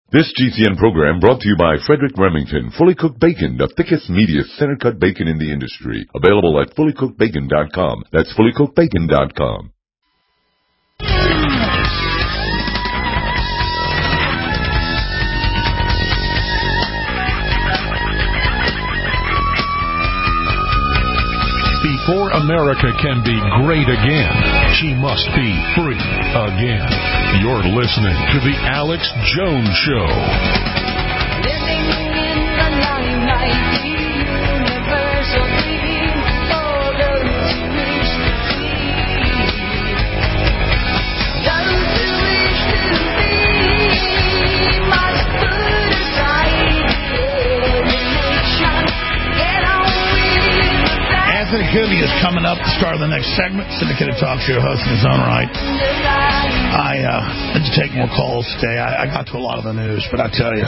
This GCN program brought to you by Frederick Remington. Fully cooked bacon, the thickest, meatiest, center-cut bacon in the industry. Available at fullycookedbacon.com. That's fullycookedbacon.com. Before America can be great again, she must be free again. You're listening to The Alex Jones Show. Living in the limelight, the universal dream, for those who wish to be. Those who wish to be must put aside alienation. Get on with the Anthony Cumia is coming up to start of the next segment. Syndicated talk show host in his own right. I had to take more calls today. I got to a lot of the news, but I tell you,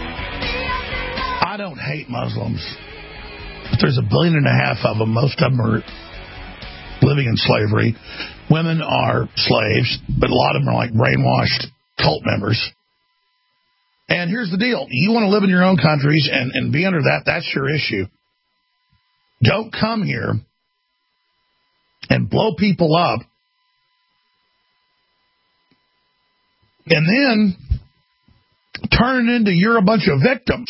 I don't hate Muslims. But there's 1.5 billion of them. Most of them are living in slavery. Women are slaves, but a lot of them are like brainwashed cult members. And here's the deal. You want to live in your own countries and be under that, that's your issue. Don't come here and blow people up and then turn it into you're a bunch of victims.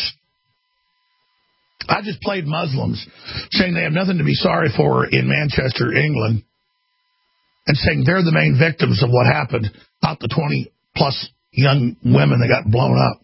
I just played Muslims saying they have nothing to be sorry for in Manchester, England, and saying they're the main victims of what happened, not the 20-plus young women that got blown up.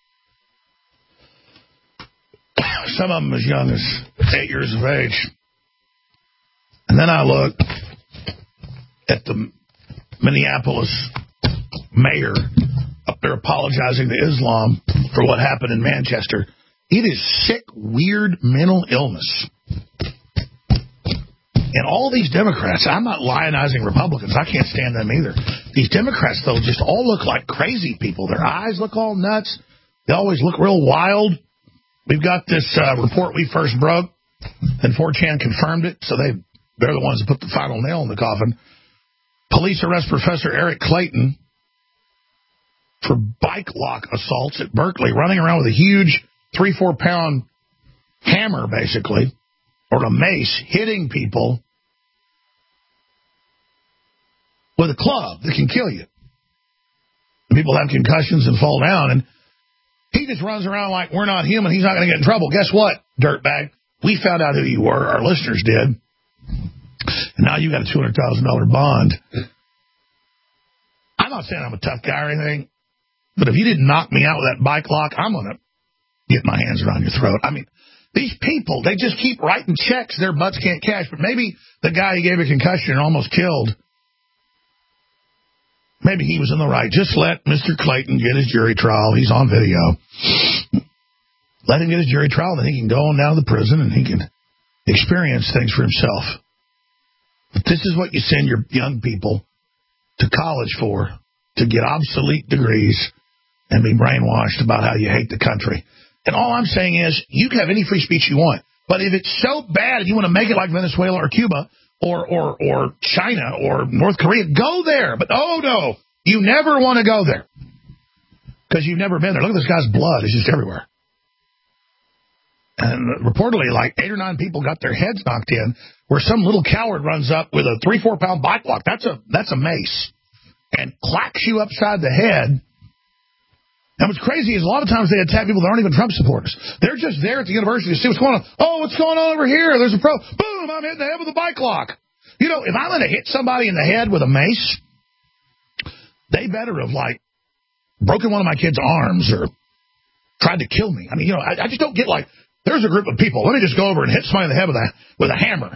Some of them as young as 8 years of age. And then I look at the Minneapolis mayor up there apologizing to Islam for what happened in Manchester. It is sick, weird mental illness. And all these Democrats, I'm not lionizing Republicans. I can't stand them either. These Democrats, though, just all look like crazy people. Their eyes look all nuts. They always look real wild. We've got this report we first broke, and 4chan confirmed it, so they're the ones that put the final nail in the coffin. Police arrest Professor Eric Clayton for bike lock assaults at Berkeley, running around with a huge 3-4 pound hammer, basically, or a mace, hitting people with a club that can kill you. People have concussions and fall down, and he just runs around like we're not human. He's not going to get in trouble. Guess what, dirtbag? We found out who you were. Our listeners did. And now you got a $200,000 bond. I'm not saying I'm a tough guy or anything, but if you didn't knock me out with that bike lock, I'm going to get my hands around your throat. I mean, these people, they just keep writing checks their butts can't cash. But maybe the guy who gave a concussion and almost killed, maybe he was in the right. Just let Mr. Clayton get his jury trial. He's on video. Let him get his jury trial, then he can go on down to the prison and he can experience things for himself. But this is what you send your young people to college for, to get obsolete degrees and be brainwashed about how you hate the country. And all I'm saying is, you can have any free speech you want. But if it's so bad and you want to make it like Venezuela or Cuba or China or North Korea, go there. But oh no, you never want to go there because you've never been there. Look at this guy's blood. It's just everywhere. And reportedly, like 8 or 9 people got their heads knocked in where some little coward runs up with a 3-4 pound bike lock. That's a mace. And clacks you upside the head. And what's crazy is a lot of times they attack people that aren't even Trump supporters. They're just there at the university to see what's going on. Oh, what's going on over here? There's a pro. Boom, I'm hitting the head with a bike lock. You know, if I'm going to hit somebody in the head with a mace, they better have, like, broken one of my kids' arms or tried to kill me. I mean, you know, I just don't get, like, there's a group of people. Let me just go over and hit somebody in the head with a hammer.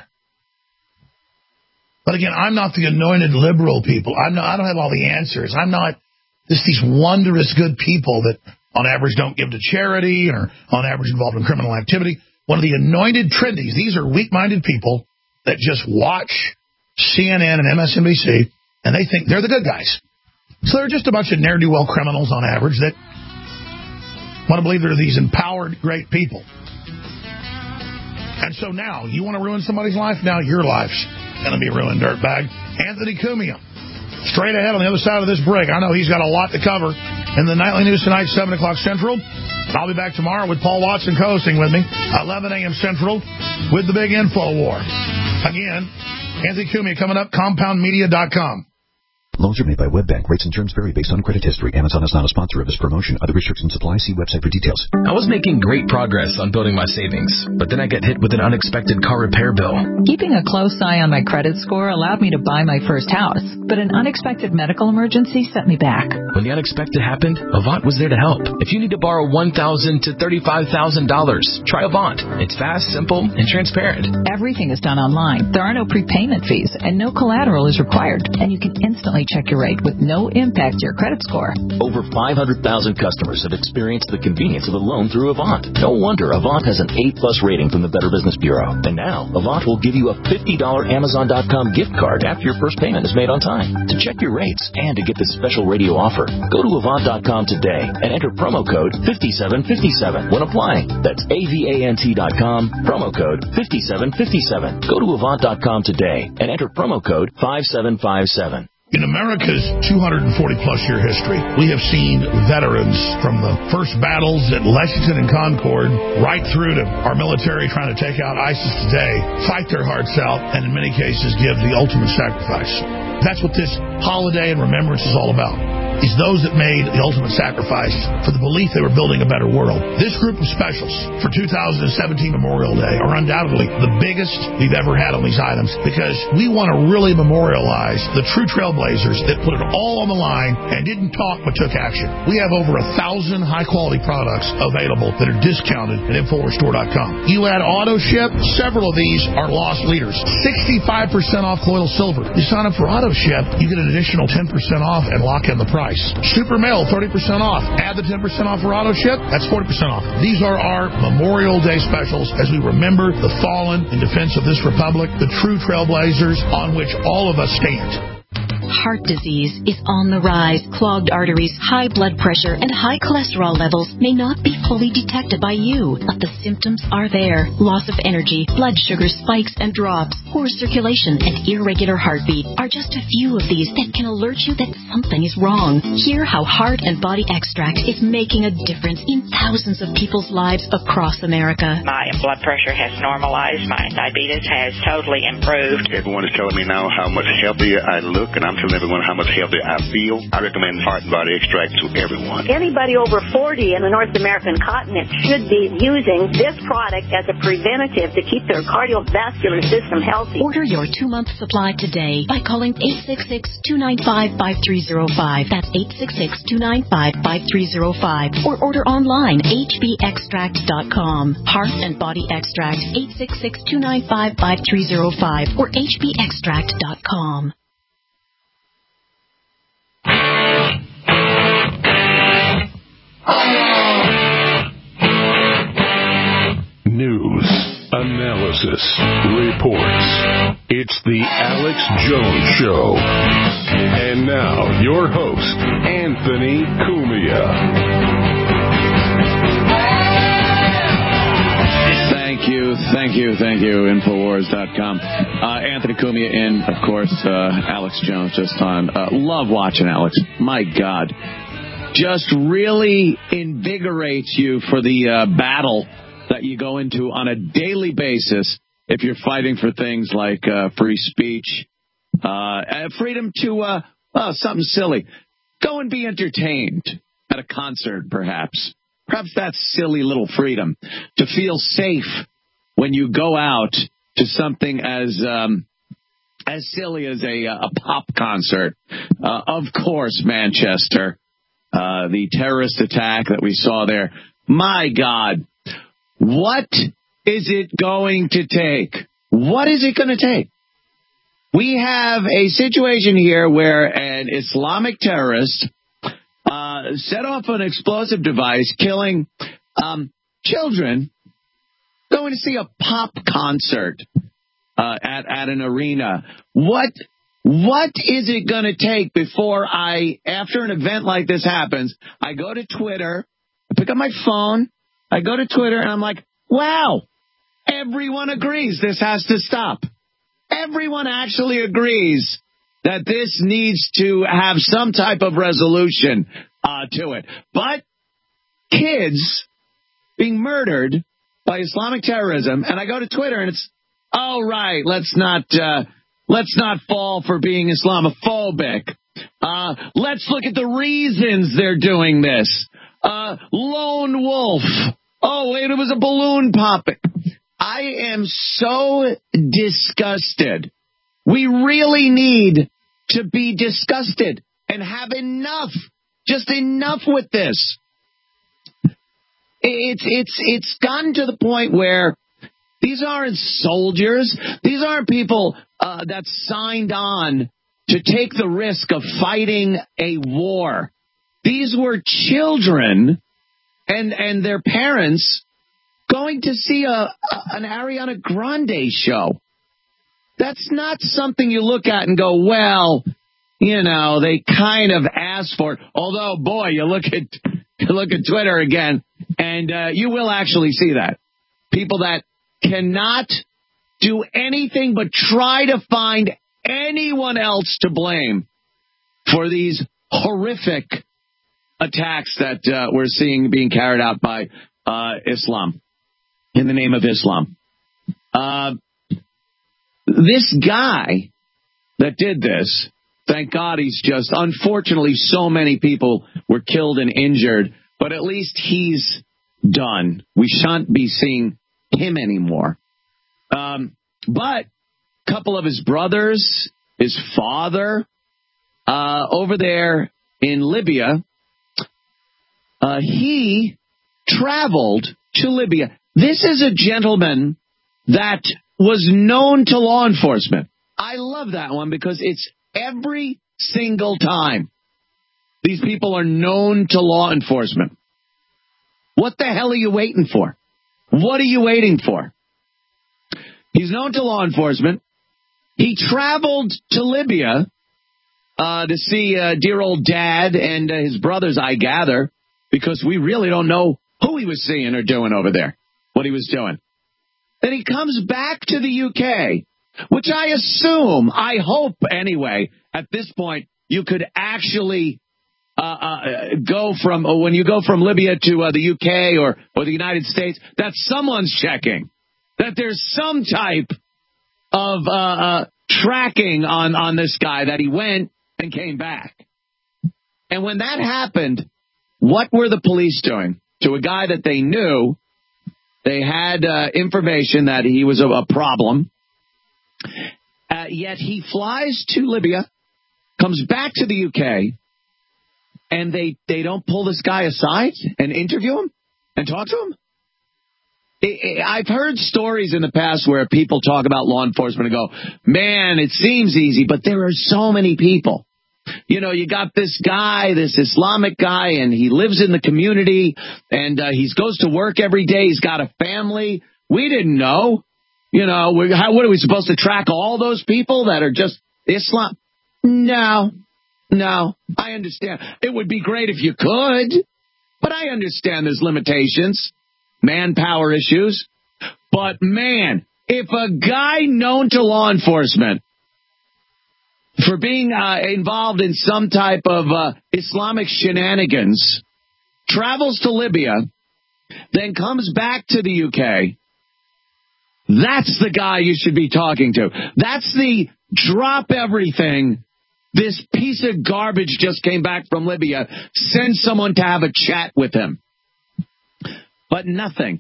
But again, I'm not the anointed liberal people. I don't have all the answers. I'm not just these wondrous good people that on average don't give to charity or on average involved in criminal activity. One of the anointed trendies. These are weak-minded people that just watch CNN and MSNBC and they think they're the good guys. So they're just a bunch of ne'er-do-well criminals on average that want to believe they're these empowered, great people. And so now, you want to ruin somebody's life? Now your life's going to be ruined, dirtbag. Anthony Cumia, straight ahead on the other side of this break. I know he's got a lot to cover. And the nightly news tonight, 7 o'clock Central. I'll be back tomorrow with Paul Watson co-hosting with me, 11 a.m. Central, with the big info war. Again, Anthony Cumia coming up, compoundmedia.com. Loans are made by WebBank. Rates and terms vary based on credit history. Amazon is not a sponsor of this promotion. Other restrictions apply. See website for details. I was making great progress on building my savings, but then I got hit with an unexpected car repair bill. Keeping a close eye on my credit score allowed me to buy my first house, but an unexpected medical emergency set me back. When the unexpected happened, Avant was there to help. If you need to borrow $1,000 to $35,000, try Avant. It's fast, simple, and transparent. Everything is done online. There are no prepayment fees, and no collateral is required, and you can instantly check your rate with no impact to your credit score. Over 500,000 customers have experienced the convenience of a loan through Avant. No wonder Avant has an A-plus rating from the Better Business Bureau. And now, Avant will give you a $50 Amazon.com gift card after your first payment is made on time. To check your rates and to get this special radio offer, go to Avant.com today and enter promo code 5757 when applying. That's AVANT.com, promo code 5757. Go to Avant.com today and enter promo code 5757. In America's 240-plus year history, we have seen veterans from the first battles at Lexington and Concord right through to our military trying to take out ISIS today, fight their hearts out, and in many cases give the ultimate sacrifice. That's what this holiday and remembrance is all about, is those that made the ultimate sacrifice for the belief they were building a better world. This group of specials for 2017 Memorial Day are undoubtedly the biggest we've ever had on these items, because we want to really memorialize the true trailblazers that put it all on the line and didn't talk but took action. We have over 1,000 high-quality products available that are discounted at InfoWarsStore.com. You add AutoShip, several of these are loss leaders. 65% off colloidal silver. You sign up for AutoShip, you get an additional 10% off and lock in the price. Super Mail, 30% off. Add the 10% off for AutoShip, that's 40% off. These are our Memorial Day specials as we remember the fallen in defense of this republic, the true trailblazers on which all of us stand. Heart disease is on the rise. Clogged arteries, high blood pressure, and high cholesterol levels may not be fully detected by you, but the symptoms are there. Loss of energy, blood sugar spikes and drops, poor circulation, and irregular heartbeat are just a few of these that can alert you that something is wrong. Hear how Heart and Body Extract is making a difference in thousands of people's lives across America. My blood pressure has normalized. My diabetes has totally improved. Everyone is telling me now how much healthier I look, and I'm telling everyone how much healthier I feel. I recommend Heart and Body Extract to everyone. Anybody over 40 in the North American continent should be using this product as a preventative to keep their cardiovascular system healthy. Order your 2-month supply today by calling 866-295-5305. That's 866-295-5305. Or order online, hbextract.com. Heart and Body Extract, 866-295-5305 or hbextract.com. News, analysis, reports. It's the Alex Jones Show. And now, your host, Anthony Cumia. Thank you. Infowars.com. Anthony Cumia in, of course, Alex Jones just on. Love watching Alex. My God. Just really invigorates you for the battle that you go into on a daily basis if you're fighting for things like free speech, freedom to, something silly. Go and be entertained at a concert, perhaps. Perhaps that's silly little freedom. To feel safe when you go out to something as silly as a pop concert. Of course, Manchester, the terrorist attack that we saw there. My God, what is it going to take? What is it going to take? We have a situation here where an Islamic terrorist set off an explosive device, killing children, going to see a pop concert at an arena. What is it going to take before after an event like this happens, I go to Twitter, I pick up my phone, I go to Twitter, and I'm like, wow, everyone agrees this has to stop. Everyone actually agrees that this needs to have some type of resolution. to it. But kids being murdered by Islamic terrorism, and I go to Twitter and it's, oh, right, let's not fall for being Islamophobic. Let's look at the reasons they're doing this. Lone wolf. Oh, wait, it was a balloon popping. I am so disgusted. We really need to be disgusted and have enough, just enough with this. It's gotten to the point where these aren't soldiers. These aren't people that signed on to take the risk of fighting a war. These were children and their parents going to see an Ariana Grande show. That's not something you look at and go, well, you know, they kind of asked for it. Although, boy, you look at Twitter again, and you will actually see that. People that cannot do anything but try to find anyone else to blame for these horrific attacks that we're seeing being carried out by Islam, in the name of Islam. This guy that did this, thank God he's just, unfortunately, so many people were killed and injured, but at least he's done. We shan't be seeing him anymore. But a couple of his brothers, his father, over there in Libya, he traveled to Libya. This is a gentleman that was known to law enforcement. I love that one because it's every single time these people are known to law enforcement. What the hell are you waiting for? What are you waiting for? He's known to law enforcement. He traveled to Libya to see dear old dad and his brothers, I gather, because we really don't know who he was seeing or doing over there, what he was doing. Then he comes back to the UK, which I assume, I hope anyway, at this point, you could actually go from, when you go from Libya to the UK or the United States, that someone's checking, that there's some type of tracking on this guy, that he went and came back. And when that happened, what were the police doing to a guy that they knew? They had information that he was a problem. Yet he flies to Libya, comes back to the UK, and they don't pull this guy aside and interview him and talk to him? I've heard stories in the past where people talk about law enforcement and go, man, it seems easy, but there are so many people. You know, you got this guy, this Islamic guy, and he lives in the community, and he goes to work every day. He's got a family. We didn't know. You know, what are we supposed to track all those people that are just Islam? No, I understand. It would be great if you could, but I understand there's limitations, manpower issues. But, man, if a guy known to law enforcement for being involved in some type of Islamic shenanigans travels to Libya, then comes back to the UK, that's the guy you should be talking to. That's the drop everything. This piece of garbage just came back from Libya. Send someone to have a chat with him. But nothing.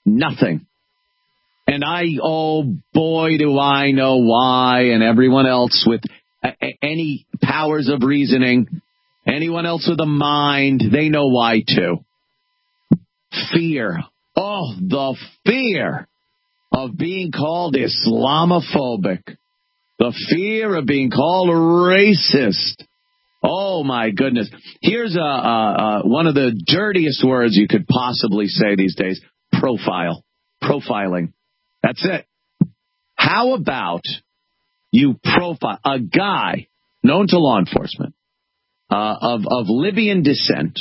And oh boy, do I know why, and everyone else with any powers of reasoning, anyone else with a mind, they know why too. Fear. Oh, the fear of being called Islamophobic. The fear of being called racist. Oh, my goodness. Here's one of the dirtiest words you could possibly say these days. Profiling. That's it. How about you profile a guy known to law enforcement of Libyan descent,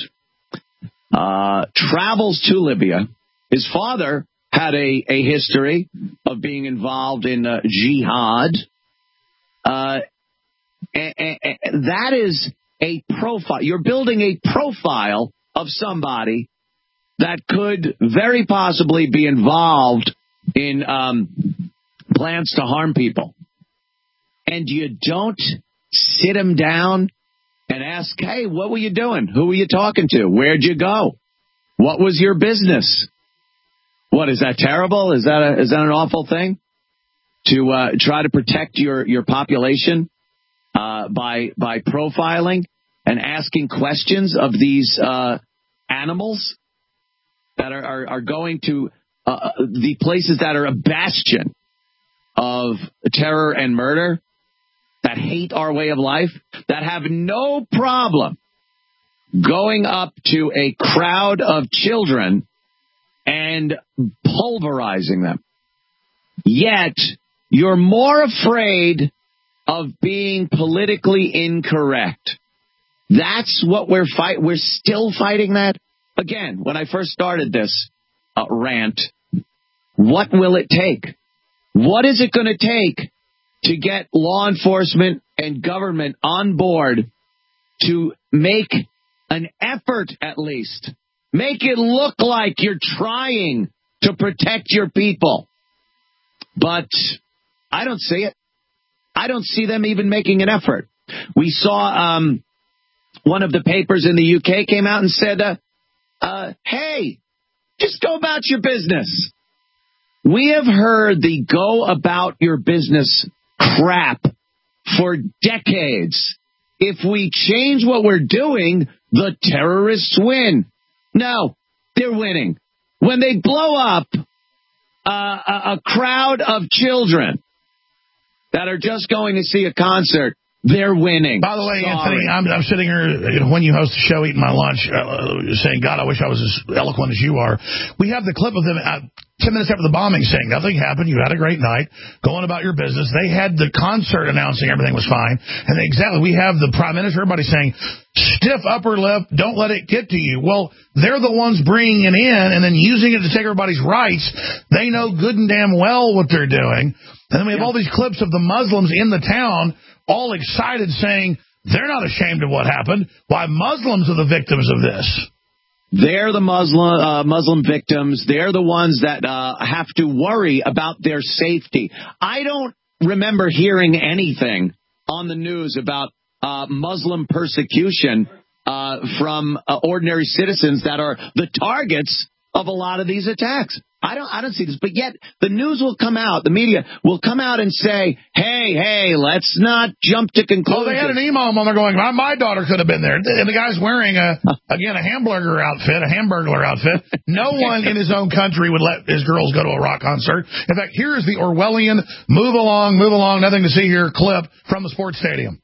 travels to Libya. His father had a history of being involved in jihad. That is a profile. You're building a profile of somebody that could very possibly be involved in plans to harm people. And you don't sit them down and ask, hey, what were you doing? Who were you talking to? Where'd you go? What was your business? What, is that terrible? Is that an awful thing? To try to protect your population by profiling and asking questions of these animals that are going to the places that are a bastion of terror and murder, that hate our way of life, that have no problem going up to a crowd of children and pulverizing them. Yet, you're more afraid of being politically incorrect. That's what we're fighting. We're still fighting that. Again, when I first started this rant, what will it take? What is it going to take to get law enforcement and government on board to make an effort, at least? Make it look like you're trying to protect your people. But I don't see it. I don't see them even making an effort. We saw one of the papers in the UK came out and said, hey, just go about your business. We have heard the go about your business crap for decades. If we change what we're doing, the terrorists win. No, they're winning. When they blow up a crowd of children that are just going to see a concert, they're winning. By the way, Anthony, I'm sitting here when you host the show eating my lunch saying, God, I wish I was as eloquent as you are. We have the clip of them 10 minutes after the bombing saying nothing happened, you had a great night, going about your business. They had the concert announcing everything was fine. And exactly, we have the Prime Minister, everybody saying, stiff upper lip, don't let it get to you. Well, they're the ones bringing it in and then using it to take everybody's rights. They know good and damn well what they're doing. And then we have all these clips of the Muslims in the town all excited saying they're not ashamed of what happened. Why, Muslims are the victims of this. They're the Muslim victims. They're the ones that have to worry about their safety. I don't remember hearing anything on the news about Muslim persecution from ordinary citizens that are the targets of a lot of these attacks. I don't see this, but yet the news will come out, the media will come out and say, hey, let's not jump to conclusions. Well, they had an imam on there going, my daughter could have been there. And the guy's wearing, a hamburger outfit. No one in his own country would let his girls go to a rock concert. In fact, here is the Orwellian, move along, nothing to see here clip from the sports stadium.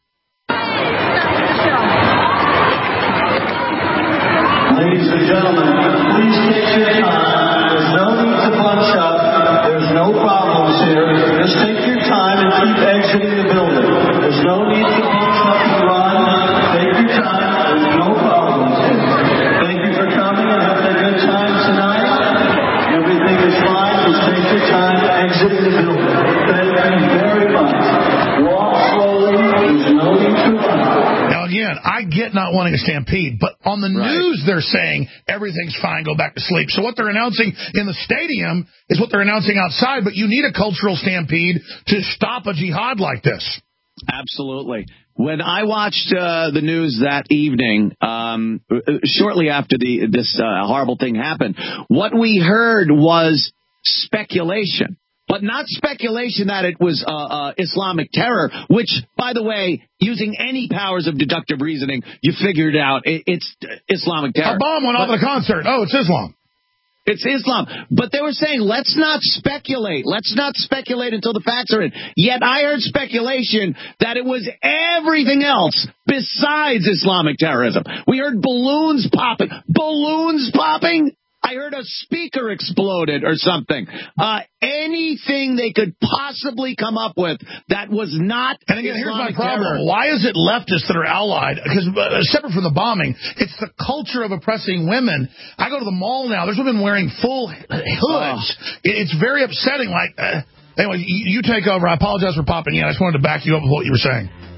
Ladies and gentlemen, please take your time. There's no need to bunch up. There's no problems here. Just take your time and keep exiting the building. There's no need to bunch up and run. Take your time. There's no problems here. Thank you for coming and having a good time tonight. Everything is fine. Just take your time exiting the building. Thank you very much. Walk slowly. There's no need to run. Now, again, I get not wanting a stampede, but on the news they're saying everything's fine, go back to sleep. So what they're announcing in the stadium is what they're announcing outside, but you need a cultural stampede to stop a jihad like this. Absolutely. When I watched the news that evening, shortly after this horrible thing happened, what we heard was speculation. But not speculation that it was Islamic terror, which, by the way, using any powers of deductive reasoning, you figured out it's Islamic terror. A bomb went off at a concert. Oh, it's Islam. It's Islam. But they were saying, let's not speculate. Let's not speculate until the facts are in. Yet I heard speculation that it was everything else besides Islamic terrorism. We heard balloons popping. Balloons popping? I heard a speaker exploded or something. Anything they could possibly come up with that was not And again, here's my Islamic problem. terror. Why is it leftists that are allied? Because separate from the bombing, it's the culture of oppressing women. I go to the mall now. There's women wearing full hoods. It's very upsetting. Anyway, you take over. I apologize for popping in. I just wanted to back you up with what you were saying.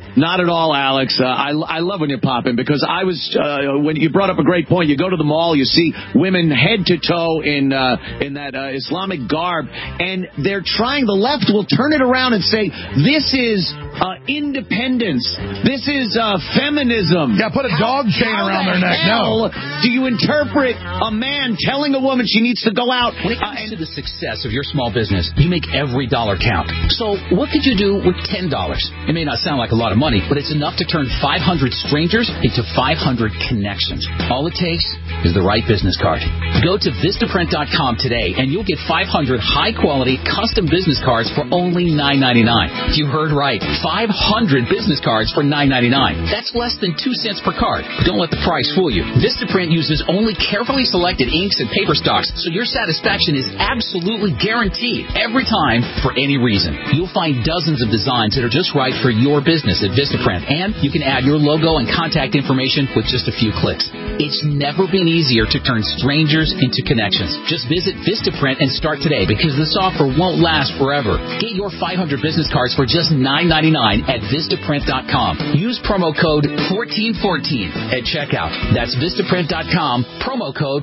Not at all, Alex. I love when you pop in because I was when you brought up a great point. You go to the mall, you see women head to toe in that Islamic garb, and they're trying. The left will turn it around and say this is independence. This is feminism. Yeah, put a dog chain around their neck. No. Do you interpret a man telling a woman she needs to go out? When it comes to the success of your small business, you make every dollar count. So what could you do with $10? It may not sound like a lot of money, but it's enough to turn 500 strangers into 500 connections. All it takes is the right business card. Go to Vistaprint.com today, and you'll get 500 high-quality custom business cards for only $9.99. You heard right. 500 business cards for $9.99. That's less than 2 cents per card. Don't let the price fool you. Vistaprint uses only carefully selected inks and paper stocks, so your satisfaction is absolutely guaranteed every time for any reason. You'll find dozens of designs that are just right for your business at Vistaprint, and you can add your logo and contact information with just a few clicks. It's never been easier to turn strangers into connections. Just visit Vistaprint and start today because this offer won't last forever. Get your 500 business cards for just $9.99 at Vistaprint.com. Use promo code 1414 at checkout. That's Vistaprint.com, promo code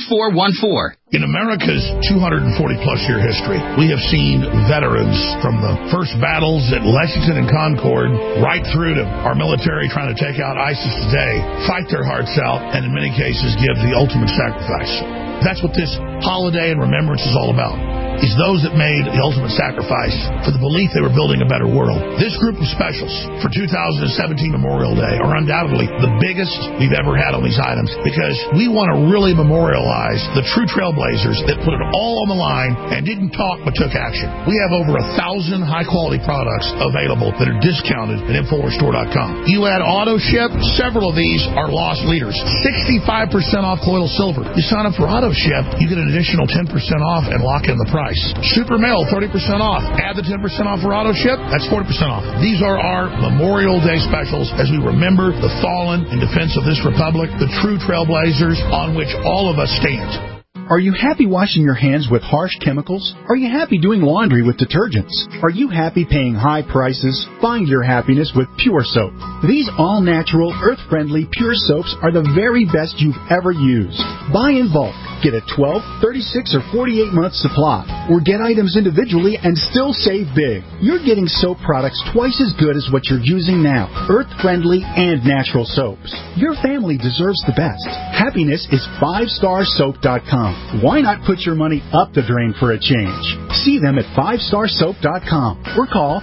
1414. In America's 240-plus year history, we have seen veterans from the first battles at Lexington and Concord right through to our military trying to take out ISIS today, fight their hearts out, and in many cases give the ultimate sacrifice. That's what this holiday and remembrance is all about. Is those that made the ultimate sacrifice for the belief they were building a better world. This group of specials for 2017 Memorial Day are undoubtedly the biggest we've ever had on these items because we want to really memorialize the true trailblazers that put it all on the line and didn't talk but took action. We have over 1,000 high-quality products available that are discounted at InfoWarsStore.com. You add auto ship, several of these are lost leaders. 65% off colloidal silver. You sign up for auto ship, you get an additional 10% off and lock in the price. Super Mail, 30% off. Add the 10% off for auto ship, that's 40% off. These are our Memorial Day specials as we remember the fallen in defense of this republic, the true trailblazers on which all of us stand. Are you happy washing your hands with harsh chemicals? Are you happy doing laundry with detergents? Are you happy paying high prices? Find your happiness with Pure Soap. These all-natural, earth-friendly Pure Soaps are the very best you've ever used. Buy in bulk. Get a 12, 36, or 48-month supply. Or get items individually and still save big. You're getting soap products twice as good as what you're using now. Earth-friendly and natural soaps. Your family deserves the best. Happiness is 5starsoap.com. Why not put your money up the drain for a change? See them at 5starsoap.com or call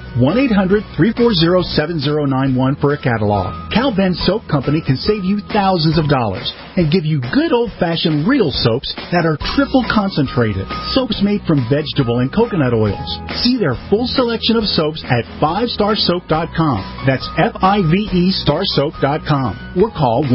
1-800-340-7091 for a catalog. Cal Ben Soap Company can save you thousands of dollars and give you good old-fashioned real soaps that are triple concentrated. Soaps made from vegetable and coconut oils. See their full selection of soaps at 5starsoap.com. That's F-I-V-E starsoap.com or call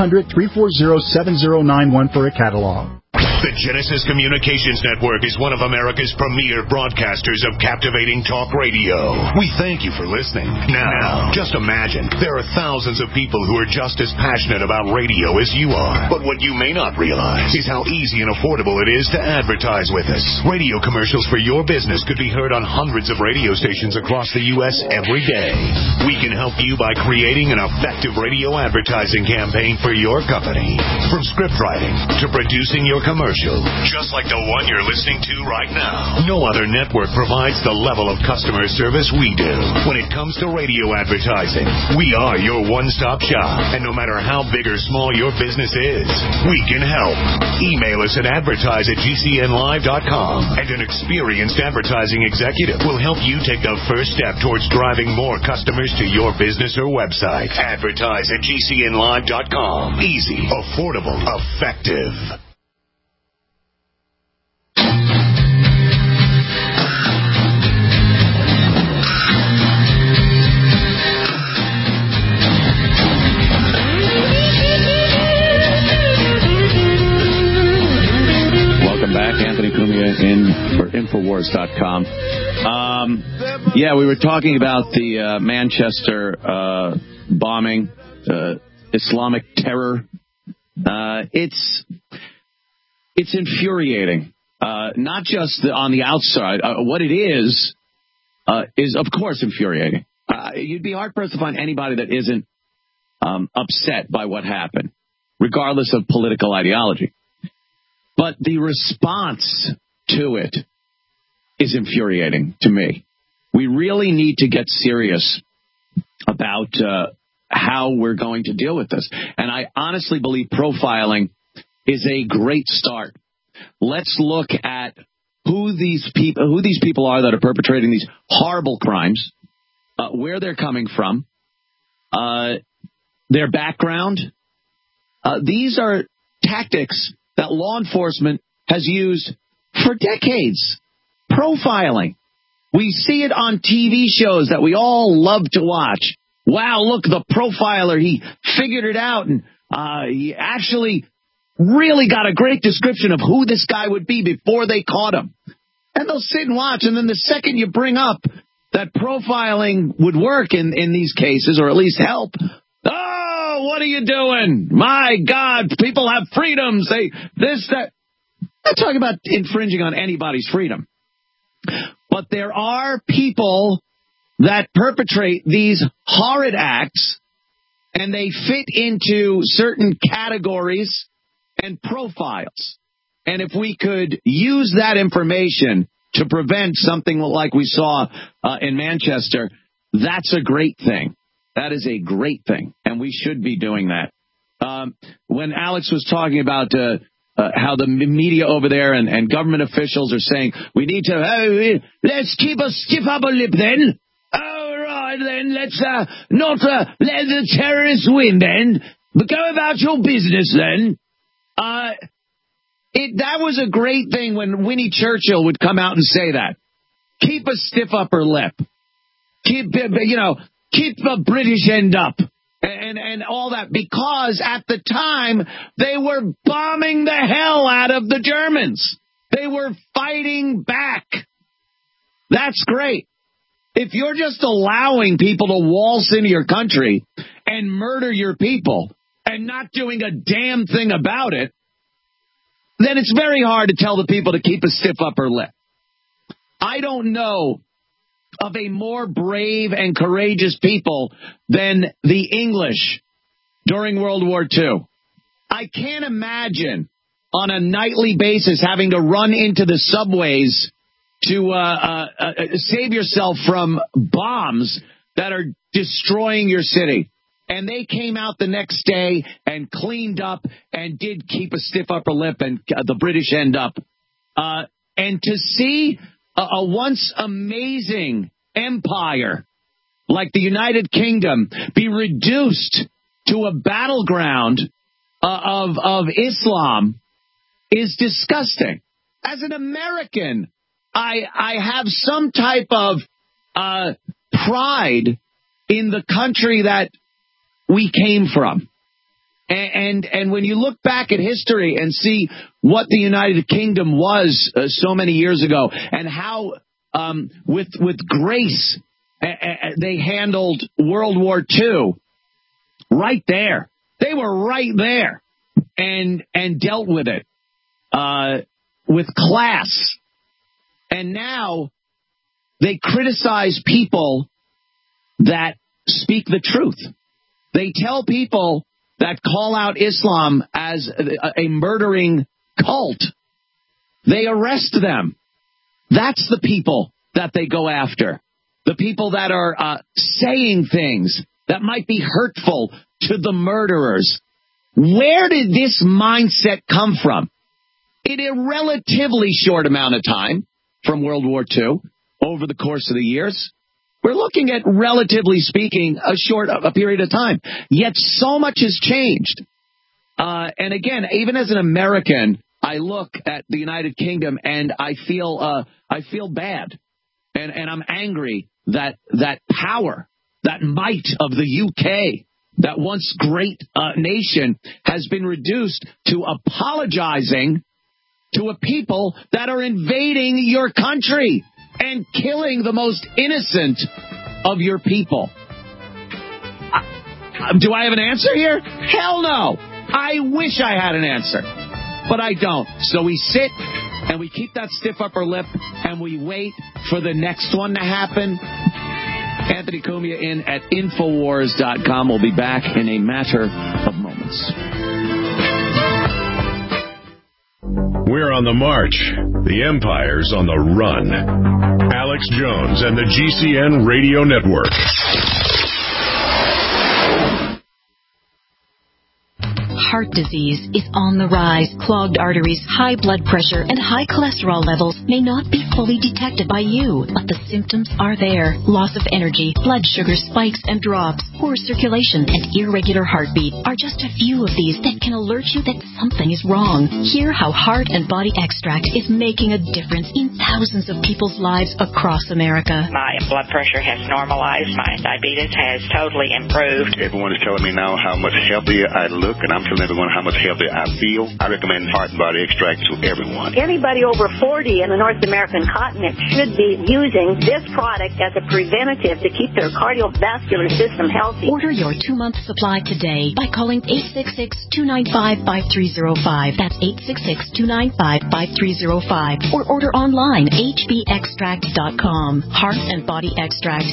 1-800-340-7091 for a catalog. The Genesis Communications Network is one of America's premier broadcasters of captivating talk radio. We thank you for listening. Now, just imagine, there are thousands of people who are just as passionate about radio as you are. But what you may not realize is how easy and affordable it is to advertise with us. Radio commercials for your business could be heard on hundreds of radio stations across the U.S. every day. We can help you by creating an effective radio advertising campaign for your company. From script writing to producing your commercial, just like the one you're listening to right now. No other network provides the level of customer service we do. When it comes to radio advertising, we are your one-stop shop. And no matter how big or small your business is, we can help. Email us at advertise@gcnlive.com, and an experienced advertising executive will help you take the first step towards driving more customers to your business or website. Advertise@gcnlive.com. Easy, affordable, effective. Back, Anthony Cumia for Infowars.com. Yeah, we were talking about the Manchester bombing, Islamic terror. It's infuriating. Not just on the outside. What it is of course infuriating. you'd be hard-pressed to find anybody that isn't upset by what happened, regardless of political ideology. But the response to it is infuriating to me. We really need to get serious about how we're going to deal with this. And I honestly believe profiling is a great start. Let's look at who these people are that are perpetrating these horrible crimes, where they're coming from, their background. These are tactics that law enforcement has used for decades. Profiling. We see it on TV shows that we all love to watch. Wow, look, the profiler, he figured it out, and he actually really got a great description of who this guy would be before they caught him. And they'll sit and watch, and then the second you bring up that profiling would work in these cases, or at least help, oh, what are you doing? My God, people have freedoms. They this, that. I'm not talking about infringing on anybody's freedom. But there are people that perpetrate these horrid acts, and they fit into certain categories and profiles. And if we could use that information to prevent something like we saw in Manchester, that's a great thing. That is a great thing, and we should be doing that. When Alex was talking about how the media over there and government officials are saying, we need to, let's keep a stiff upper lip then. All right, then, let's not let the terrorists win then. But go about your business then. That was a great thing when Winnie Churchill would come out and say that. Keep a stiff upper lip. Keep the British end up. And all that, because at the time they were bombing the hell out of the Germans. They were fighting back. That's great. If you're just allowing people to waltz into your country and murder your people and not doing a damn thing about it, then it's very hard to tell the people to keep a stiff upper lip. I don't know of a more brave and courageous people than the English during World War II. I can't imagine on a nightly basis having to run into the subways to save yourself from bombs that are destroying your city. And they came out the next day and cleaned up and did keep a stiff upper lip and the British end up. And to see a once amazing empire like the United Kingdom be reduced to a battleground of Islam is disgusting. As an American, I have some type of pride in the country that we came from. And when you look back at history and see what the United Kingdom was so many years ago and how with grace they handled World War II, right there. They were right there and dealt with it with class. And now they criticize people that speak the truth. They tell people that call out Islam as a murdering cult. They arrest them. That's the people that they go after. The people that are saying things that might be hurtful to the murderers. Where did this mindset come from? In a relatively short amount of time from World War II, over the course of the years, we're looking at, relatively speaking, a period of time. Yet so much has changed. And again, even as an American, I look at the United Kingdom and I feel bad. And I'm angry that power, that might of the UK, that once great nation, has been reduced to apologizing to a people that are invading your country and killing the most innocent of your people. Do I have an answer here? Hell no. I wish I had an answer, but I don't. So we sit and we keep that stiff upper lip and we wait for the next one to happen. Anthony Cumia in at Infowars.com. We'll be back in a matter of moments. We're on the march. The empire's on the run. Alex Jones and the GCN Radio Network. Heart disease is on the rise. Clogged arteries, high blood pressure, and high cholesterol levels may not be fully detected by you, but the symptoms are there. Loss of energy, blood sugar spikes and drops, poor circulation, and irregular heartbeat are just a few of these that can alert you that something is wrong. Hear how Heart and Body Extract is making a difference in thousands of people's lives across America. My blood pressure has normalized. My diabetes has totally improved. Everyone is telling me now how much healthier I look, and I'm telling everyone how much healthier I feel. I recommend Heart and Body Extract to everyone. Anybody over 40 in the North American continent should be using this product as a preventative to keep their cardiovascular system healthy. Order your 2-month supply today by calling 866-295-5305. That's 866-295-5305. Or order online, hbextract.com. Heart and Body Extract,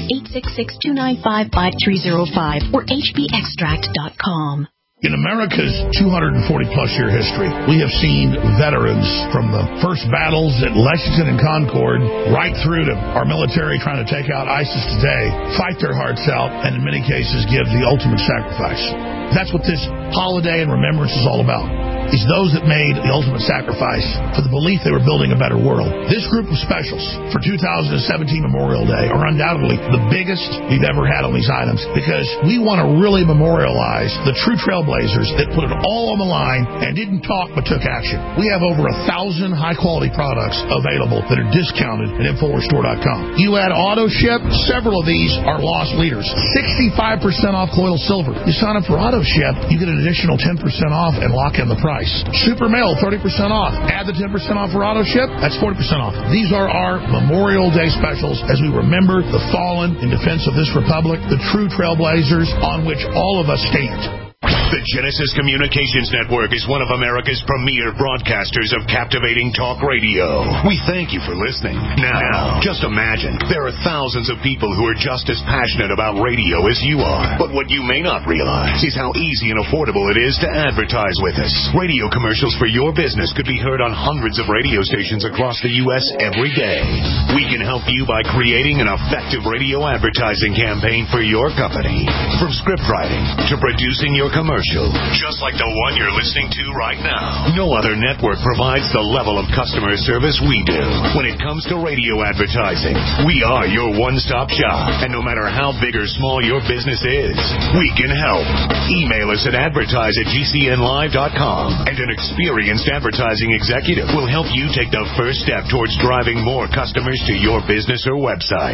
866-295-5305 or hbextract.com. In America's 240-plus year history, we have seen veterans from the first battles at Lexington and Concord right through to our military trying to take out ISIS today, fight their hearts out, and in many cases give the ultimate sacrifice. That's what this holiday and remembrance is all about, is those that made the ultimate sacrifice for the belief they were building a better world. This group of specials for 2017 Memorial Day are undoubtedly the biggest we've ever had on these items, because we want to really memorialize the true trailblazers that put it all on the line and didn't talk but took action. We have over 1,000 high-quality products available that are discounted at InfoWarsStore.com. You add auto ship, several of these are loss leaders. 65% off coil silver. You sign up for auto ship, you get an additional 10% off and lock in the price. Super Mail, 30% off. Add the 10% off for auto ship, that's 40% off. These are our Memorial Day specials as we remember the fallen in defense of this republic, the true trailblazers on which all of us stand. The Genesis Communications Network is one of America's premier broadcasters of captivating talk radio. We thank you for listening. Now, just imagine, there are thousands of people who are just as passionate about radio as you are. But what you may not realize is how easy and affordable it is to advertise with us. Radio commercials for your business could be heard on hundreds of radio stations across the U.S. every day. We can help you by creating an effective radio advertising campaign for your company. From script writing to producing your commercial, just like the one you're listening to right now. No other network provides the level of customer service we do. When it comes to radio advertising, we are your one-stop shop. And no matter how big or small your business is, we can help. Email us at advertise@gcnlive.com, and an experienced advertising executive will help you take the first step towards driving more customers to your business or website.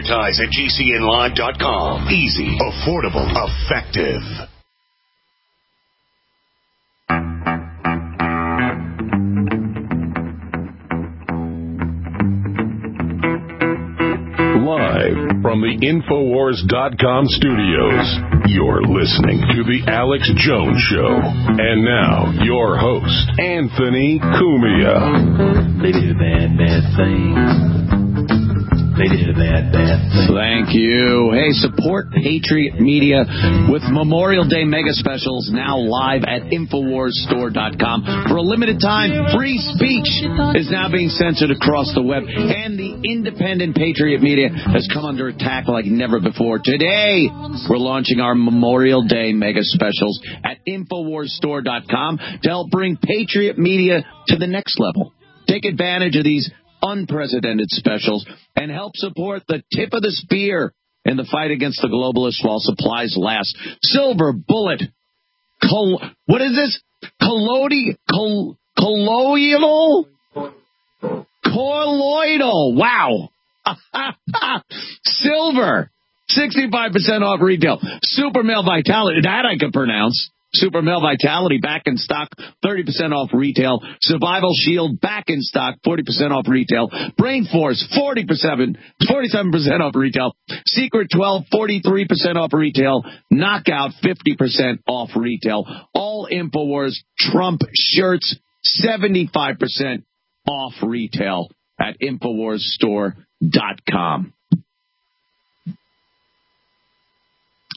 Advertise@gcnlive.com. Easy, affordable, effective. Live from the Infowars.com studios, you're listening to The Alex Jones Show. And now, your host, Anthony Cumia. They did a bad, bad thing. They did a bad, bad thing. Thank you. Hey, support Patriot Media with Memorial Day mega specials now live at InfoWarsStore.com. For a limited time, free speech is now being censored across the web, and the independent Patriot Media has come under attack like never before. Today, we're launching our Memorial Day mega specials at InfoWarsStore.com to help bring Patriot Media to the next level. Take advantage of these unprecedented specials and help support the tip of the spear in the fight against the globalists while supplies last. Silver Bullet. What is this? Colloidal? Colloidal. Wow. Silver. 65% off retail. Super Male Vitality. That I can pronounce. Super Male Vitality back in stock, 30% off retail. Survival Shield back in stock, 40% off retail. Brain Force, 47% off retail. Secret 12, 43% off retail. Knockout, 50% off retail. All InfoWars Trump shirts, 75% off retail at InfoWarsStore.com.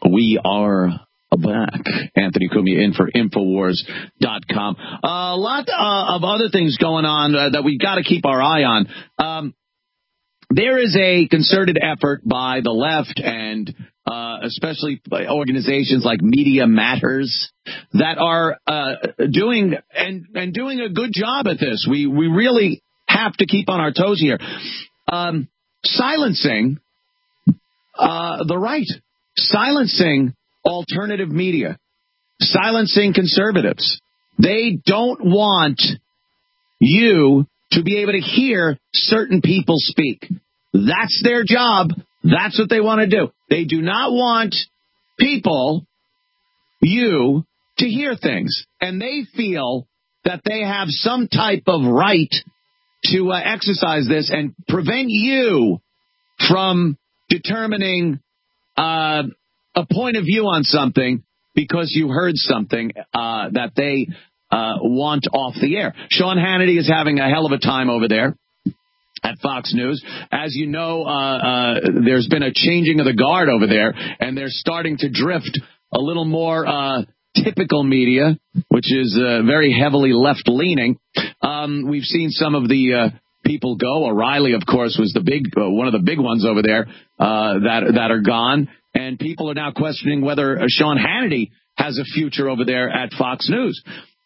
We are back. Anthony Cumia in for Infowars.com. A lot of other things going on that we got to keep our eye on. There is a concerted effort by the left and especially by organizations like Media Matters that are doing a good job at this. We really have to keep on our toes here. Silencing the right, silencing alternative media, silencing conservatives. They don't want you to be able to hear certain people speak. That's their job. That's what they want to do. They do not want you to hear things. And they feel that they have some type of right to exercise this and prevent you from determining a point of view on something because you heard something that they want off the air. Sean Hannity is having a hell of a time over there at Fox News. As you know, there's been a changing of the guard over there, and they're starting to drift a little more typical media, which is very heavily left-leaning. We've seen some of the people go. O'Reilly, of course, was the one of the big ones over there that are gone. And people are now questioning whether Sean Hannity has a future over there at Fox News.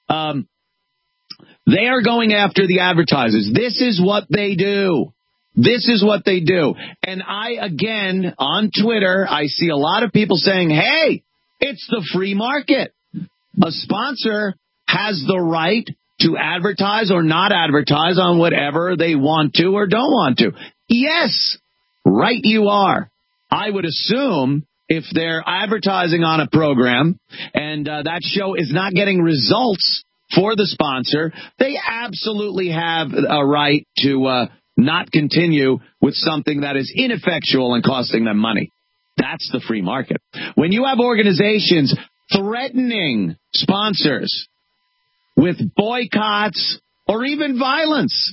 They are going after the advertisers. This is what they do. This is what they do. And again, on Twitter, I see a lot of people saying, hey, it's the free market. A sponsor has the right to advertise or not advertise on whatever they want to or don't want to. Yes, right you are. I would assume if they're advertising on a program and that show is not getting results for the sponsor, they absolutely have a right to not continue with something that is ineffectual and costing them money. That's the free market. When you have organizations threatening sponsors with boycotts or even violence,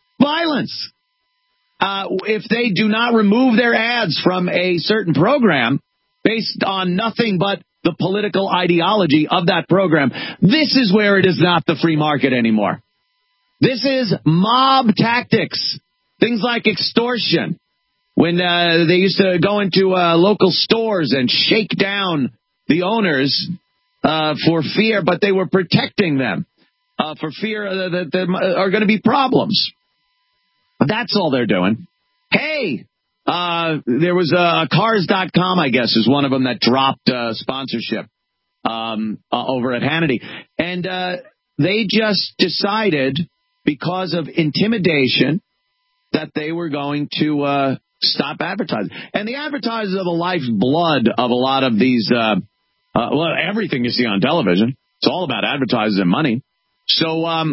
if they do not remove their ads from a certain program based on nothing but the political ideology of that program, this is where it is not the free market anymore. This is mob tactics, things like extortion. When they used to go into local stores and shake down the owners for fear, but they were protecting them for fear that there are going to be problems. That's all they're doing. Hey, there was Cars.com, I guess, is one of them that dropped sponsorship over at Hannity. And they just decided, because of intimidation, that they were going to stop advertising. And the advertisers are the lifeblood of a lot of these, everything you see on television. It's all about advertisers and money. So, I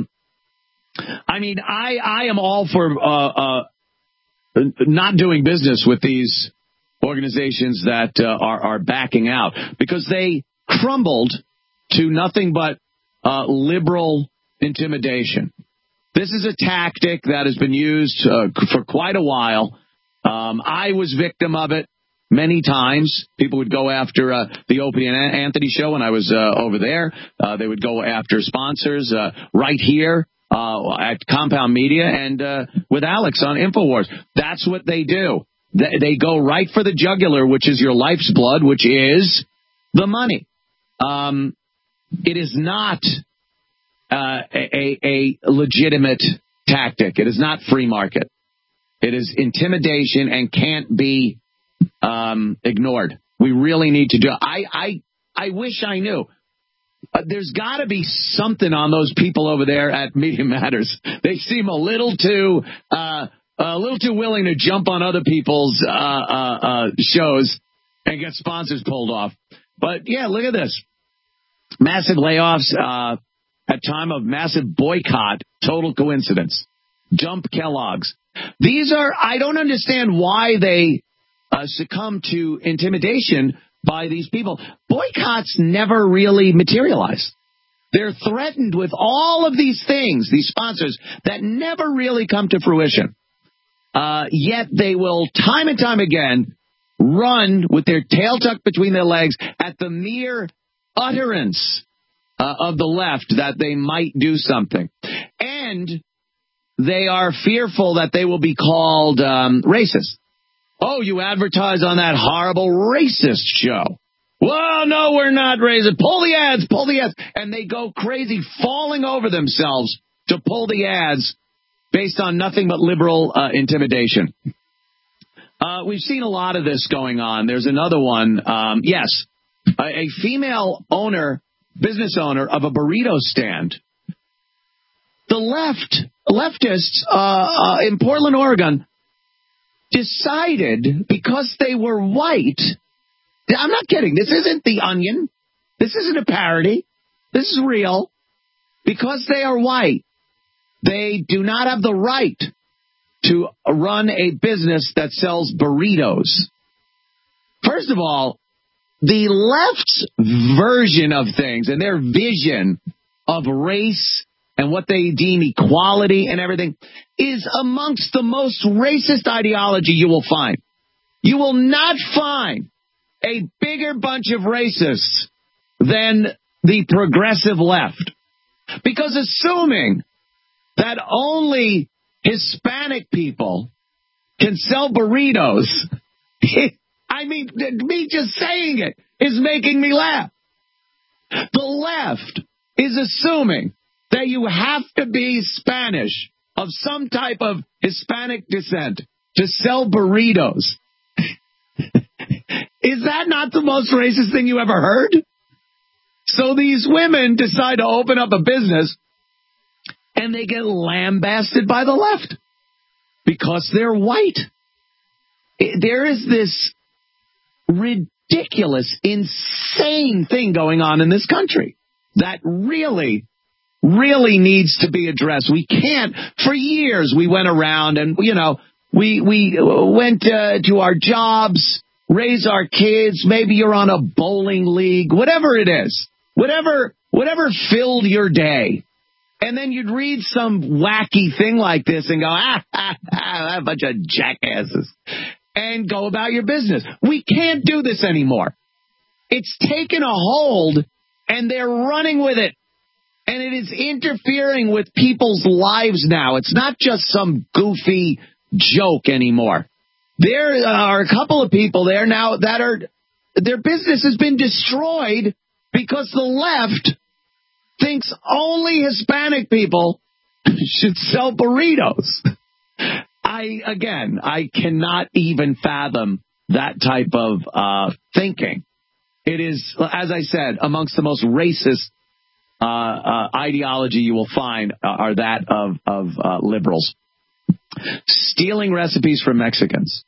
am all for not doing business with these organizations that are backing out, because they crumbled to nothing but liberal intimidation. This is a tactic that has been used for quite a while. I was victim of it many times. People would go after the Opie and Anthony show when I was over there. They would go after sponsors right here at Compound Media and with Alex on InfoWars. That's what they do. They go right for the jugular, which is your life's blood, which is the money. It is not a legitimate tactic. It is not free market. It is intimidation and can't be ignored. We really need to do it. I wish I knew. There's got to be something on those people over there at Media Matters. They seem a little too willing to jump on other people's shows and get sponsors pulled off. But yeah, look at this: massive layoffs at time of massive boycott. Total coincidence. Dump Kellogg's. These are. I don't understand why they succumb to intimidation by these people. Boycotts never really materialize. They're threatened with all of these things, these sponsors, that never really come to fruition. Yet they will, time and time again, run with their tail tucked between their legs at the mere utterance of the left that they might do something. And they are fearful that they will be called racist. Oh, you advertise on that horrible racist show. Well, no, we're not racist. Pull the ads. And they go crazy, falling over themselves to pull the ads based on nothing but liberal intimidation. We've seen a lot of this going on. There's another one. Yes, a female business owner of a burrito stand. The leftists in Portland, Oregon, decided because they were white. I'm not kidding. This isn't The Onion. This isn't a parody. This is real. Because they are white, they do not have the right to run a business that sells burritos. First of all, the left's version of things and their vision of race and what they deem equality and everything is amongst the most racist ideology you will find. You will not find a bigger bunch of racists than the progressive left. Because assuming that only Hispanic people can sell burritos, I mean, me just saying it is making me laugh. The left is assuming that you have to be Spanish of some type of Hispanic descent to sell burritos. Is that not the most racist thing you ever heard? So these women decide to open up a business and they get lambasted by the left because they're white. There is this ridiculous, insane thing going on in this country that really needs to be addressed. We can't. For years, we went around and, we went to our jobs, raise our kids. Maybe you're on a bowling league, whatever it is, whatever filled your day. And then you'd read some wacky thing like this and go, a bunch of jackasses, and go about your business. We can't do this anymore. It's taken a hold, and they're running with it. And it is interfering with people's lives now. It's not just some goofy joke anymore. There are a couple of people there now that their business has been destroyed because the left thinks only Hispanic people should sell burritos. I cannot even fathom that type of thinking. It is, as I said, amongst the most racist ideology you will find are that of liberals. Stealing recipes from Mexicans.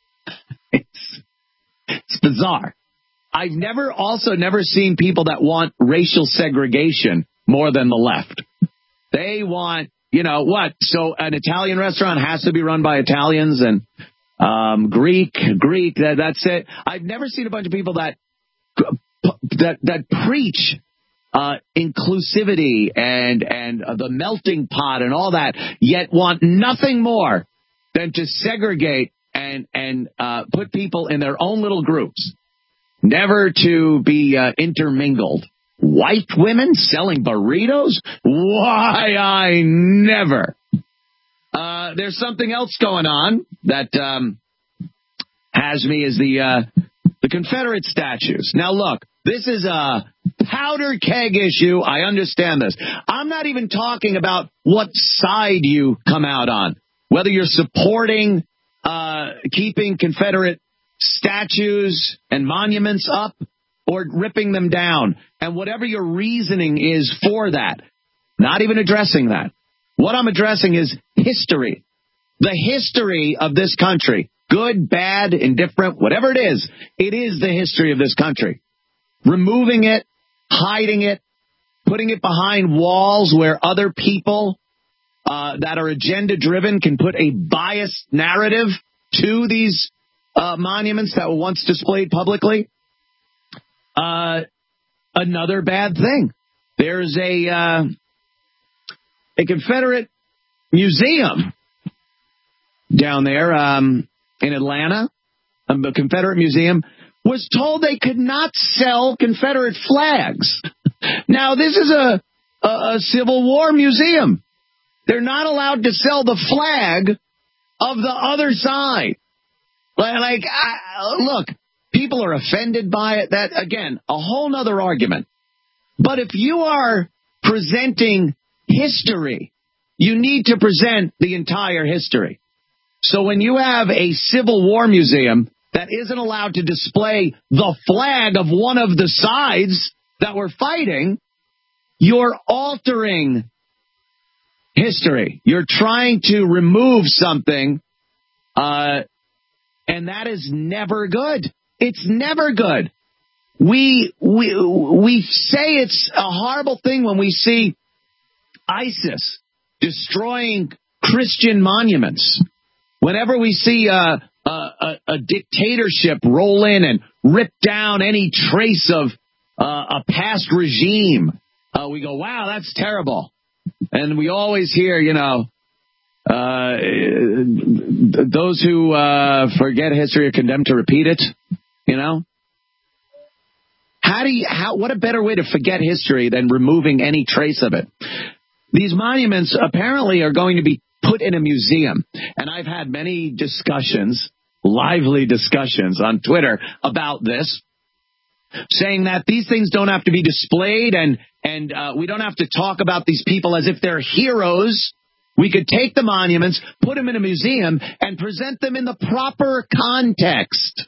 It's bizarre. I've never seen people that want racial segregation more than the left. They want, what? So an Italian restaurant has to be run by Italians and Greek, that's it. I've never seen a bunch of people that preach inclusivity and the melting pot and all that, yet want nothing more than to segregate and put people in their own little groups, never to be intermingled. White women selling burritos? Why, I never. There's something else going on that has me is the Confederate statues. Now, look, this is a powder keg issue. I understand this. I'm not even talking about what side you come out on, whether you're supporting keeping Confederate statues and monuments up or ripping them down, and whatever your reasoning is for that. Not even addressing that. What I'm addressing is history. The history of this country. Good, bad, indifferent, whatever it is the history of this country. Removing it, hiding it, putting it behind walls where other people that are agenda-driven can put a biased narrative to these monuments that were once displayed publicly. Another bad thing. There's a Confederate museum down there in Atlanta. the Confederate Museum, was told they could not sell Confederate flags. Now, this is a Civil War museum. They're not allowed to sell the flag of the other side. Look, people are offended by it. That, again, a whole nother argument. But if you are presenting history, you need to present the entire history. So when you have a Civil War museum that isn't allowed to display the flag of one of the sides that were fighting, you're altering history. You're trying to remove something, and that is never good. It's never good. We say it's a horrible thing when we see ISIS destroying Christian monuments. Whenever we see a dictatorship roll in and rip down any trace of a past regime, we go, wow, that's terrible. And we always hear, those who forget history are condemned to repeat it, What a better way to forget history than removing any trace of it? These monuments apparently are going to be put in a museum. And I've had many discussions, lively discussions on Twitter about this, saying that these things don't have to be displayed and we don't have to talk about these people as if they're heroes. We could take the monuments, put them in a museum, and present them in the proper context.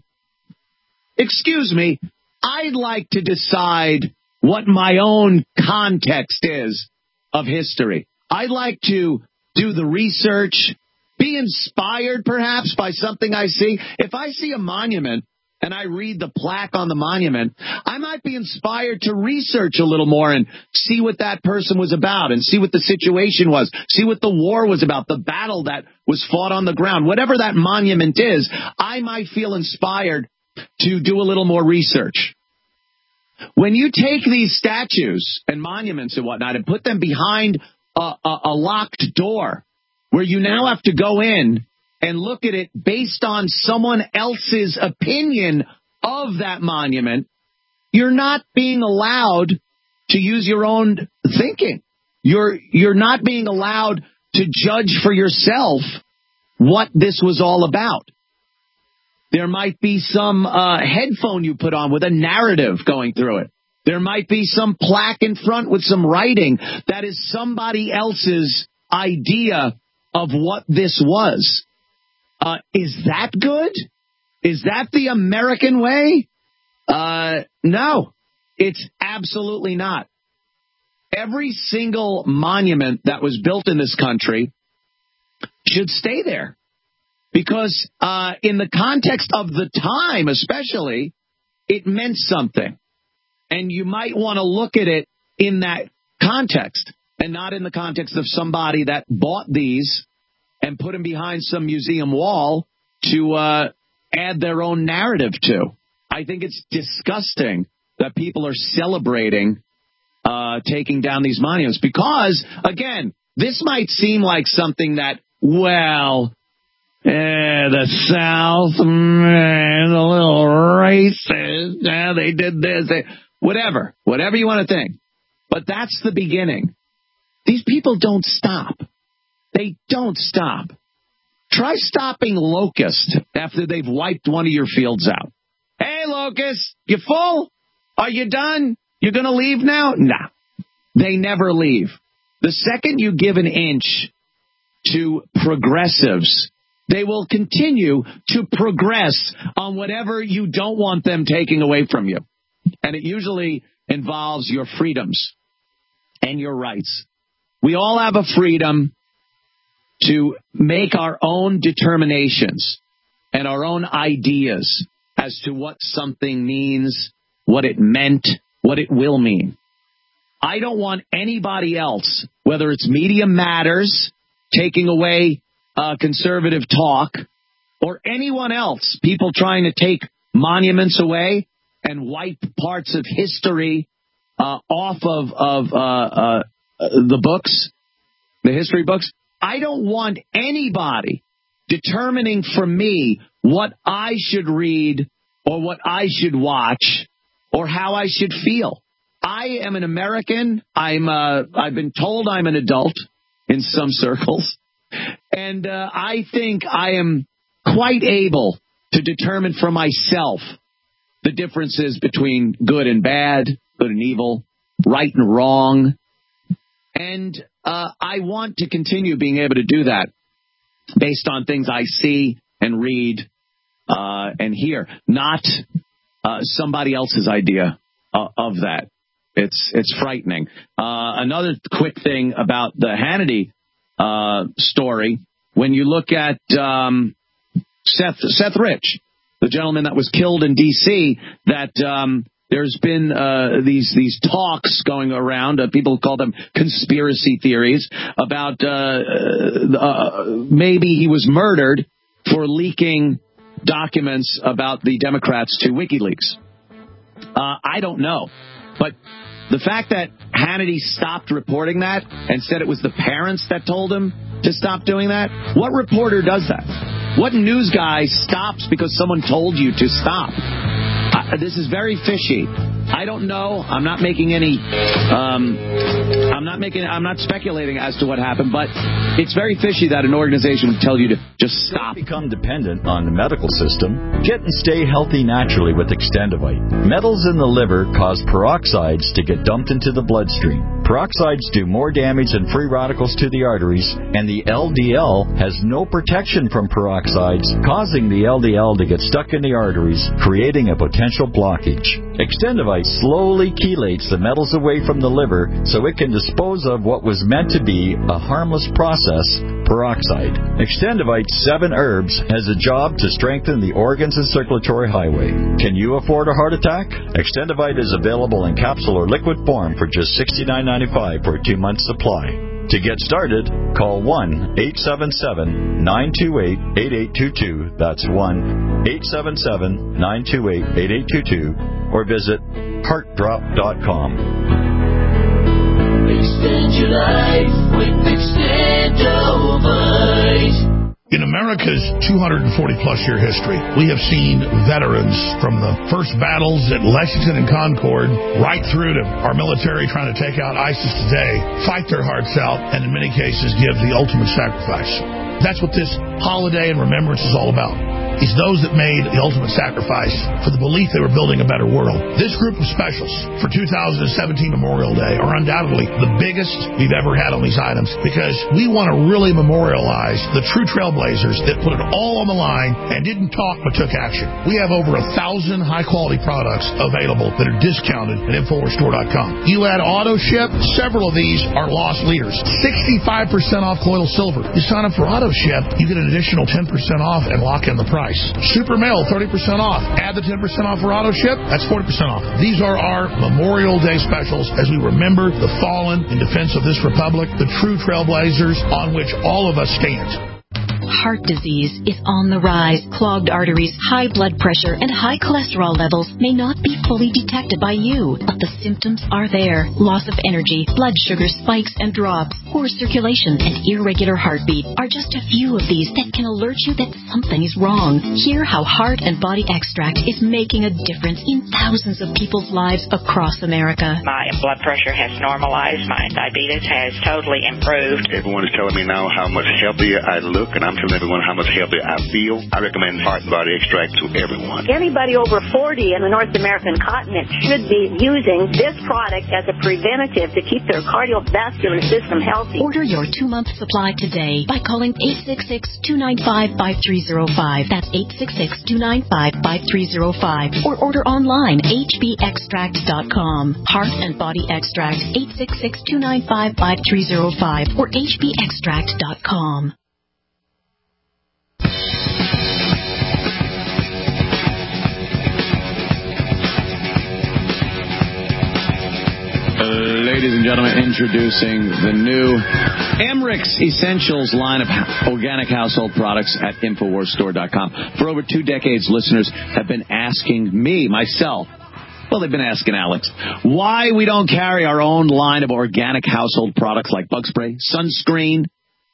Excuse me, I'd like to decide what my own context is of history. I'd like to do the research, be inspired perhaps by something I see. If I see a monument and I read the plaque on the monument, I might be inspired to research a little more and see what that person was about and see what the situation was, see what the war was about, the battle that was fought on the ground. Whatever that monument is, I might feel inspired to do a little more research. When you take these statues and monuments and whatnot and put them behind a locked door where you now have to go in and look at it based on someone else's opinion of that monument, you're not being allowed to use your own thinking. You're not being allowed to judge for yourself what this was all about. There might be some headphone you put on with a narrative going through it. There might be some plaque in front with some writing that is somebody else's idea of what this was. Is that good? Is that the American way? No, it's absolutely not. Every single monument that was built in this country should stay there. Because in the context of the time especially, it meant something. And you might want to look at it in that context and not in the context of somebody that bought these and put them behind some museum wall to add their own narrative to. I think it's disgusting that people are celebrating taking down these monuments because, again, this might seem like something that, well, the South, man, a little racist. Yeah, they did this. Whatever you want to think. But that's the beginning. These people don't stop. They don't stop. Try stopping locusts after they've wiped one of your fields out. Hey, locusts, you full? Are you done? You're going to leave now? Nah. They never leave. The second you give an inch to progressives, they will continue to progress on whatever you don't want them taking away from you. And it usually involves your freedoms and your rights. We all have a freedom to make our own determinations and our own ideas as to what something means, what it meant, what it will mean. I don't want anybody else, whether it's Media Matters, taking away conservative talk, or anyone else, people trying to take monuments away and wipe parts of history off of the books, the history books. I don't want anybody determining for me what I should read or what I should watch or how I should feel. I am an American. I've been told I'm an adult in some circles. And I think I am quite able to determine for myself the differences between good and bad, good and evil, right and wrong. And I want to continue being able to do that based on things I see and read and hear, not somebody else's idea of that. It's frightening. Another quick thing about the Hannity story, when you look at Seth Rich, the gentleman that was killed in D.C., that there's been these talks going around, people call them conspiracy theories, about maybe he was murdered for leaking documents about the Democrats to WikiLeaks. I don't know. But the fact that Hannity stopped reporting that and said it was the parents that told him to stop doing that, what reporter does that? What news guy stops because someone told you to stop? This is very fishy. I don't know. I'm not making any. I'm not speculating as to what happened, but it's very fishy that an organization would tell you to just stop. Become dependent on the medical system. Get and stay healthy naturally with Extendivite. Metals in the liver cause peroxides to get dumped into the bloodstream. Peroxides do more damage than free radicals to the arteries, and the LDL has no protection from peroxides, causing the LDL to get stuck in the arteries, creating a potential blockage. Extendivite slowly chelates the metals away from the liver so it can dispose of what was meant to be a harmless process, peroxide. Extendivite's 7 herbs has a job to strengthen the organs and circulatory highway. Can you afford a heart attack? Extendivite is available in capsule or liquid form for just $69.95 for a 2-month supply. To get started, call 1-877-928-8822. That's 1-877-928-8822. Or visit heartdrop.com. Extend your life with Extendivite. In America's 240-plus year history, we have seen veterans from the first battles at Lexington and Concord right through to our military trying to take out ISIS today, fight their hearts out, and in many cases give the ultimate sacrifice. That's what this holiday and remembrance is all about. It's those that made the ultimate sacrifice for the belief they were building a better world. This group of specials for 2017 Memorial Day are undoubtedly the biggest we've ever had on these items because we want to really memorialize the true trailblazers that put it all on the line and didn't talk but took action. We have over 1,000 high-quality products available that are discounted at InfoWarsStore.com. You add auto ship, several of these are lost leaders. 65% off colloidal silver. You sign up for auto ship, you get an additional 10% off and lock in the price. Super Mail, 30% off. Add the 10% off for auto ship, that's 40% off. These are our Memorial Day specials as we remember the fallen in defense of this republic, the true trailblazers on which all of us stand. Heart disease is on the rise. Clogged arteries, high blood pressure, and high cholesterol levels may not be fully detected by you, but the symptoms are there. Loss of energy, blood sugar spikes and drops, poor circulation, and irregular heartbeat are just a few of these that can alert you that something is wrong. Hear how Heart and Body Extract is making a difference in thousands of people's lives across America. My blood pressure has normalized. My diabetes has totally improved. Everyone is telling me now how much healthier I look, and I'm telling everyone how much healthier I feel. I recommend Heart and Body Extract to everyone. Anybody over 40 in the North American continent should be using this product as a preventative to keep their cardiovascular system healthy. Order your 2-month supply today by calling 866-295-5305. That's 866-295-5305. Or order online, hbextract.com. Heart and Body Extract, 866-295-5305 or hbextract.com. Ladies and gentlemen, introducing the new Emmerich Essentials line of organic household products at InfoWarsStore.com. For over 2 decades, listeners have been asking me, myself, well, they've been asking Alex, why we don't carry our own line of organic household products like bug spray, sunscreen,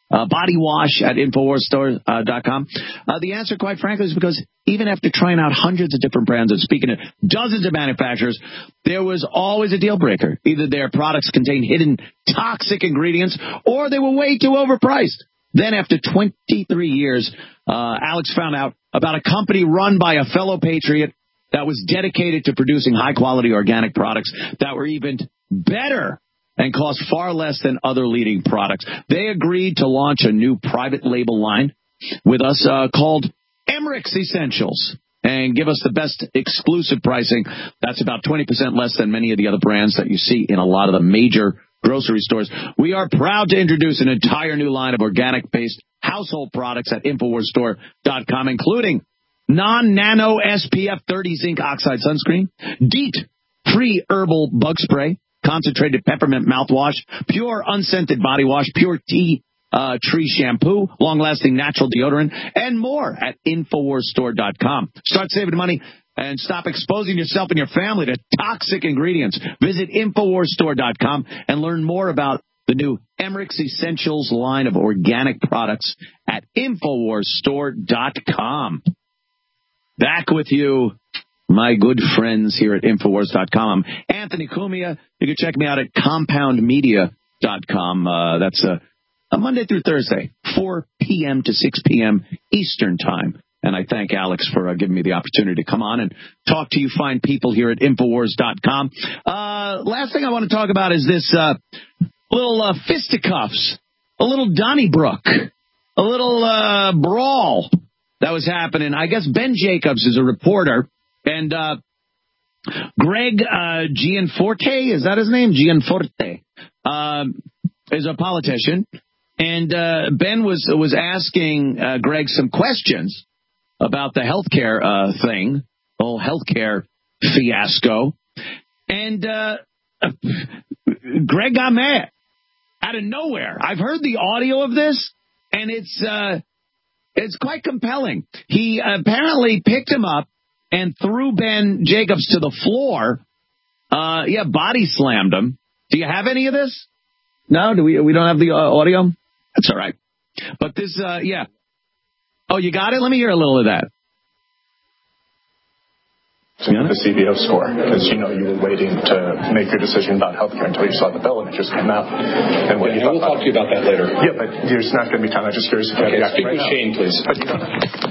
body wash at InfoWarsStore.com? The answer, quite frankly, is because even after trying out hundreds of different brands and speaking to dozens of manufacturers, there was always a deal breaker. Either their products contained hidden toxic ingredients or they were way too overpriced. Then after 23 years, Alex found out about a company run by a fellow patriot that was dedicated to producing high-quality organic products that were even better and cost far less than other leading products. They agreed to launch a new private label line with us called Emmerich's Essentials and give us the best exclusive pricing. That's about 20% less than many of the other brands that you see in a lot of the major grocery stores. We are proud to introduce an entire new line of organic-based household products at InfoWarsStore.com, including non-nano SPF 30 zinc oxide sunscreen, DEET free herbal bug spray, concentrated peppermint mouthwash, pure unscented body wash, pure tea tree shampoo, long-lasting natural deodorant, and more at InfoWarsStore.com. Start saving money and stop exposing yourself and your family to toxic ingredients. Visit InfoWarsStore.com and learn more about the new Emmerich's Essentials line of organic products at InfoWarsStore.com. Back with you, my good friends here at InfoWars.com. I'm Anthony Cumia. You can check me out at CompoundMedia.com. That's a Monday through Thursday, 4 p.m. to 6 p.m. Eastern Time. And I thank Alex for giving me the opportunity to come on and talk to you fine people here at InfoWars.com. Last thing I want to talk about is this little fisticuffs, a little Donnybrook, a little brawl that was happening. I guess Ben Jacobs is a reporter, and Greg Gianforte, is that his name? Gianforte is a politician. And Ben was asking Greg some questions about the healthcare thing, the whole healthcare fiasco. And Greg got mad out of nowhere. I've heard the audio of this, and it's quite compelling. He apparently picked him up and threw Ben Jacobs to the floor. Body slammed him. Do you have any of this? No, we don't have the audio? That's all right. But this, yeah. Oh, you got it? Let me hear a little of that. The CBO score, because you were waiting to make your decision about healthcare until you saw the bill and it just came out. And what we'll talk to you about that later. Yeah, but there's not going to be time. I'm just curious if you have the speak with Shane, please. But you don't.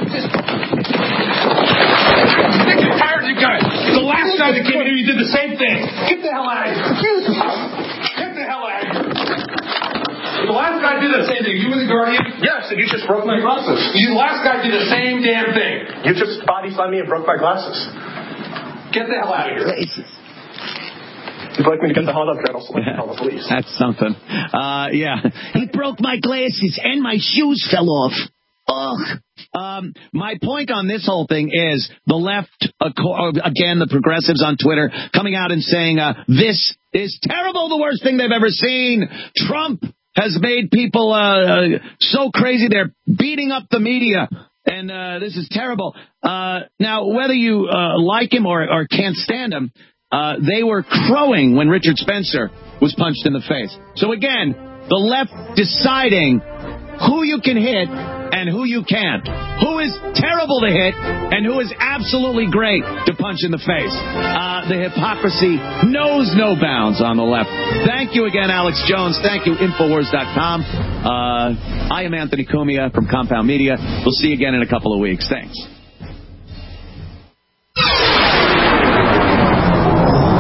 Sick and tired of you guys. The last guy that came in here, you did the same thing. Get the hell out of here. Get the hell out of here. The last guy did the same thing. You were the Guardian? Yes, and you just broke my glasses. The last guy did the same damn thing. You just body slammed me and broke my glasses. Get the hell out of here. If you'd like me to get the hell out of here, I'll call the police. That's something. He broke my glasses and my shoes fell off. Ugh. My point on this whole thing is the left, again, the progressives on Twitter, coming out and saying, this is terrible, the worst thing they've ever seen. Trump has made people so crazy they're beating up the media. And this is terrible. Now, whether you like him or can't stand him, they were crowing when Richard Spencer was punched in the face. So again, the left deciding who you can hit and who you can't. Who is terrible to hit and who is absolutely great to punch in the face. The hypocrisy knows no bounds on the left. Thank you again, Alex Jones. Thank you, Infowars.com. I am Anthony Cumia from Compound Media. We'll see you again in a couple of weeks. Thanks.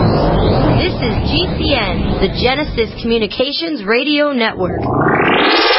This is GCN, the Genesis Communications Radio Network.